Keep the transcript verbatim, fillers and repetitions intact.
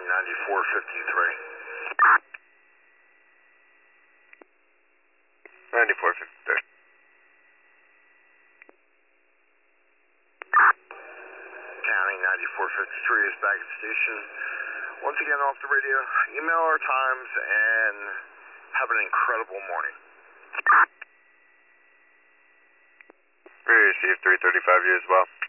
ninety-four fifty-three. ninety-four fifty-three. County ninety-four fifty-three is back at the station. Once again off the radio, email our times and have an incredible morning. We received three thirty-five you as well.